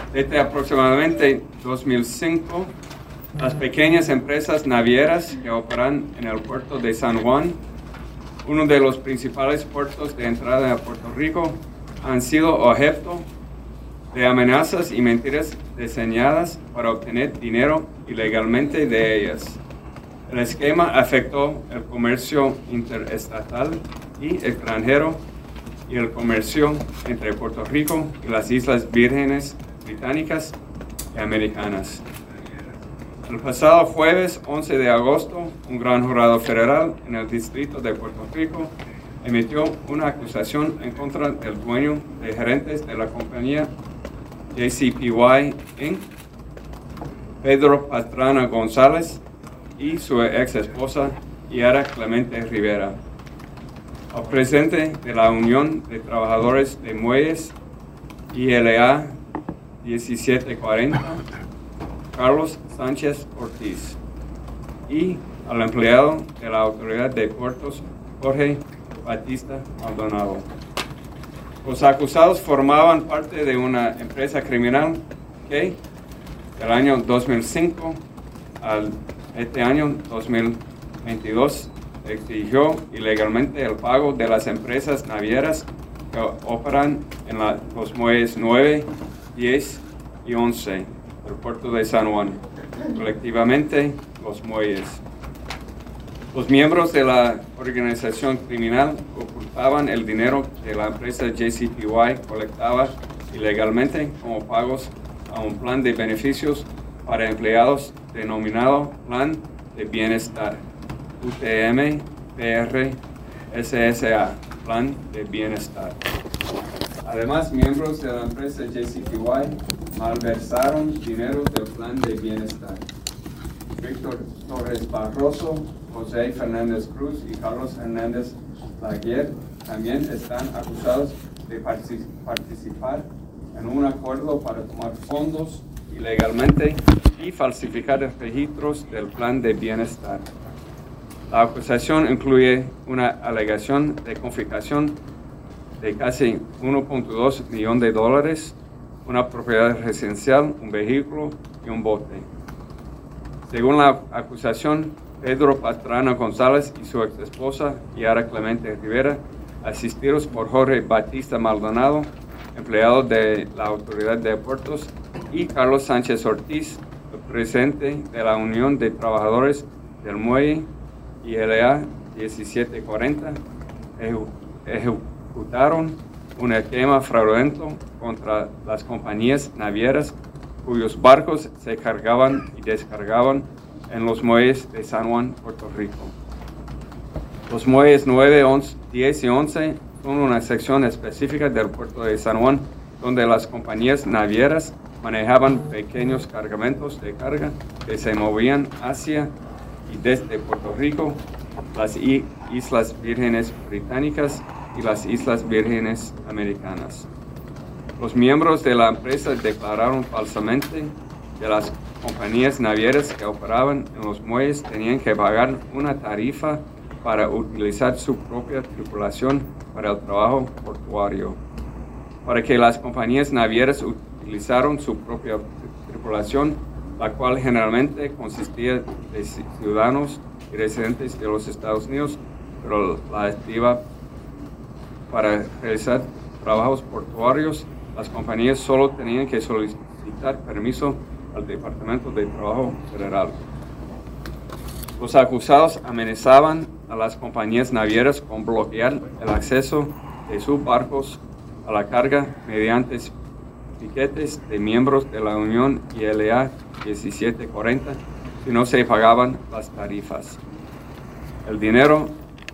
Desde aproximadamente 2005, las pequeñas empresas navieras que operan en el puerto de San Juan, uno de los principales puertos de entrada a Puerto Rico, han sido objeto de amenazas y mentiras diseñadas para obtener dinero ilegalmente de ellas. El esquema afectó el comercio interestatal y extranjero y el comercio entre Puerto Rico y las Islas Vírgenes Británicas y Americanas. El pasado jueves 11 de agosto, un gran jurado federal en el Distrito de Puerto Rico emitió una acusación en contra del dueño de gerentes de la compañía JCPY Inc., Pedro Pastrana González, y su ex esposa Yara Clemente Rivera. El presidente de la Unión de Trabajadores de Muelles, ILA 1740, Carlos Sánchez Ortiz, y al empleado de la Autoridad de Puertos, Jorge Batista Maldonado. Los acusados formaban parte de una empresa criminal que, del año 2005 al este año 2022, exigió ilegalmente el pago de las empresas navieras que operan en los muelles 9, 10 y 11 del puerto de San Juan, colectivamente los muelles. Los miembros de la organización criminal ocultaban el dinero que la empresa JCPY colectaba ilegalmente como pagos a un plan de beneficios para empleados denominado Plan de Bienestar, UTM PR SSA, Plan de Bienestar. Además, miembros de la empresa JCPY malversaron dinero del Plan de Bienestar. Víctor Torres Barroso, José Fernández Cruz y Carlos Hernández Laguerre también están acusados de participar en un acuerdo para tomar fondos ilegalmente y falsificar registros del Plan de Bienestar. La acusación incluye una alegación de confiscación de casi 1.2 millones de dólares, una propiedad residencial, un vehículo y un bote. Según la acusación, Pedro Pastrana González y su ex esposa, Yara Clemente Rivera, asistidos por Jorge Batista Maldonado, empleado de la Autoridad de Puertos, y Carlos Sánchez Ortiz, el presidente de la Unión de Trabajadores del Muelle, ILA 1740, ejecutaron un esquema fraudulento contra las compañías navieras cuyos barcos se cargaban y descargaban en los muelles de San Juan, Puerto Rico. Los muelles 9, 11, 10 y 11 son una sección específica del puerto de San Juan, donde las compañías navieras manejaban pequeños cargamentos de carga que se movían hacia y desde Puerto Rico, las Islas Vírgenes Británicas y las Islas Vírgenes Americanas. Los miembros de la empresa declararon falsamente que las compañías navieras que operaban en los muelles tenían que pagar una tarifa para utilizar su propia tripulación para el trabajo portuario. Para que las compañías navieras utilizaron su propia tripulación, la cual generalmente consistía de ciudadanos y residentes de los Estados Unidos, pero la activa para realizar trabajos portuarios, las compañías solo tenían que solicitar permiso al Departamento de Trabajo Federal. Los acusados amenazaban a las compañías navieras con bloquear el acceso de sus barcos a la carga mediante piquetes de miembros de la Unión ILA 1740 si no se pagaban las tarifas. El dinero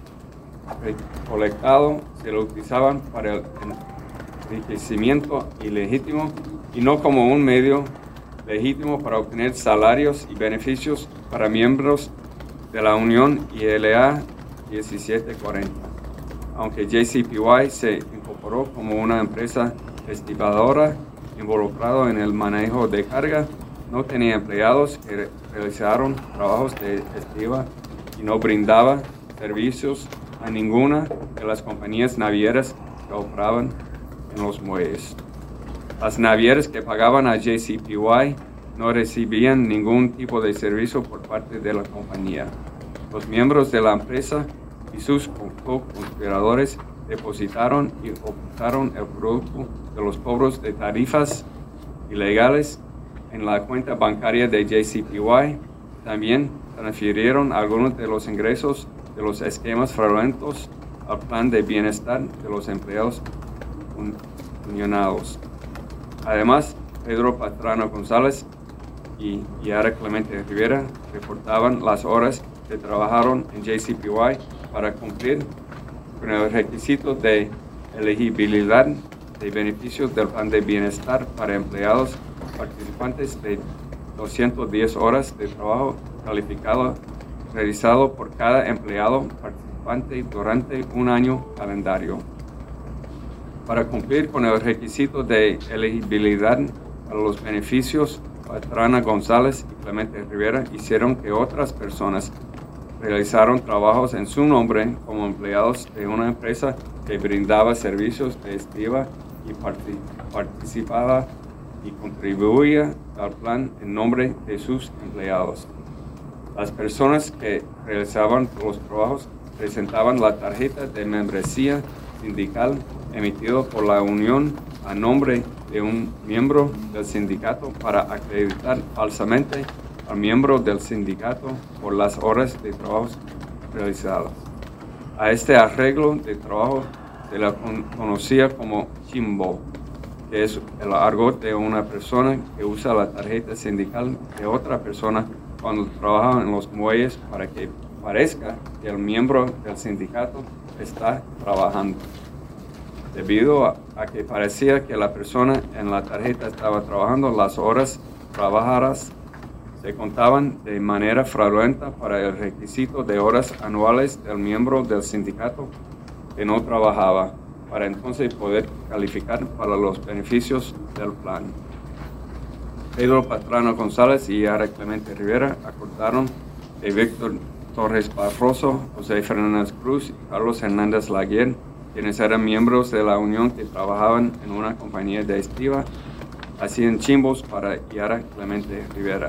recolectado se lo utilizaban para el enriquecimiento ilegítimo y no como un medio legítimo para obtener salarios y beneficios para miembros de la Unión ILA 1740. Aunque JCPY se incorporó como una empresa estibadora involucrada en el manejo de carga, no tenía empleados que realizaron trabajos de estiba y no brindaba servicios a ninguna de las compañías navieras que operaban en los muelles. Las navieras que pagaban a JCPY no recibían ningún tipo de servicio por parte de la compañía. Los miembros de la empresa y sus conspiradores depositaron y ocultaron el producto de los cobros de tarifas ilegales en la cuenta bancaria de JCPY. También transfirieron algunos de los ingresos de los esquemas fraudulentos al plan de bienestar de los empleados unionados. Además, Pedro Pastrana González y Yara Clemente Rivera reportaban las horas que trabajaron en JCPY para cumplir con el requisito de elegibilidad de beneficios del plan de bienestar para empleados participantes de 210 horas de trabajo calificado realizado por cada empleado participante durante un año calendario. Para cumplir con el requisito de elegibilidad para los beneficios, Pastrana González y Clemente Rivera hicieron que otras personas realizaron trabajos en su nombre como empleados de una empresa que brindaba servicios de estiva y participaba y contribuía al plan en nombre de sus empleados. Las personas que realizaban los trabajos presentaban la tarjeta de membresía sindical emitido por la unión a nombre de un miembro del sindicato para acreditar falsamente al miembro del sindicato por las horas de trabajo realizadas. A este arreglo de trabajo se le conocía como chimbo, que es el argot de una persona que usa la tarjeta sindical de otra persona cuando trabaja en los muelles para que parezca que el miembro del sindicato está trabajando. Debido a que parecía que la persona en la tarjeta estaba trabajando, las horas trabajadas se contaban de manera fraudulenta para el requisito de horas anuales del miembro del sindicato que no trabajaba, para entonces poder calificar para los beneficios del plan. Pedro Pastrana González y Yara Clemente Rivera acordaron que Víctor Torres Barroso, José Fernández Cruz y Carlos Hernández Laguer, quienes eran miembros de la unión que trabajaban en una compañía de estiva, hacían chimbos para Yara Clemente Rivera.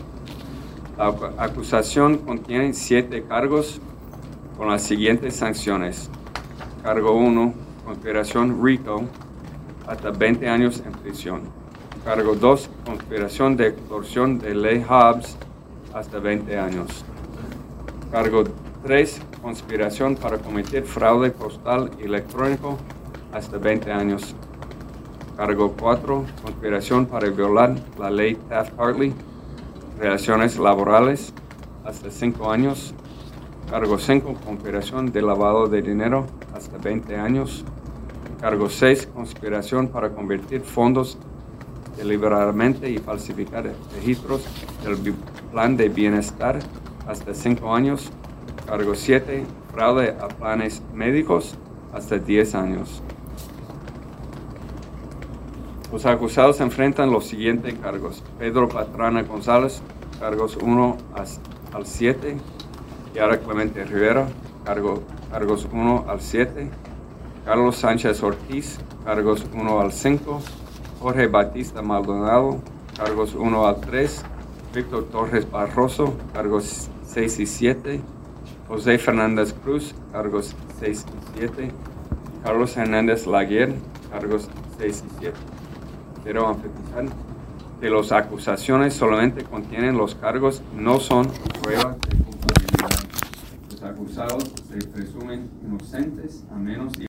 La acusación contiene 7 cargos con las siguientes sanciones. Cargo 1, conspiración RICO, hasta 20 años en prisión. Cargo 2, conspiración de extorsión de ley Hobbs, hasta 20 años. Cargo 3, conspiración para cometer fraude postal y electrónico, hasta 20 años. Cargo 4, conspiración para violar la ley Taft-Hartley, relaciones laborales, hasta 5 años. Cargo 5, conspiración de lavado de dinero, hasta 20 años. Cargo 6, conspiración para convertir fondos deliberadamente y falsificar registros del plan de bienestar, hasta 5 años. Cargo 7, fraude a planes médicos, hasta 10 años. Los acusados enfrentan los siguientes cargos. Pedro Pastrana González, cargos 1 al 7. Yara Clemente Rivera, cargos 1 al 7. Carlos Sánchez Ortiz, cargos 1 al 5. Jorge Batista Maldonado, cargos 1 al 3. Víctor Torres Barroso, cargos 6 y 7. José Fernández Cruz, cargos 6 y 7. Carlos Hernández Laguer, cargos 6 y 7. Quiero enfatizar que las acusaciones solamente contienen los cargos, no son pruebas de culpabilidad. Los acusados se presumen inocentes a menos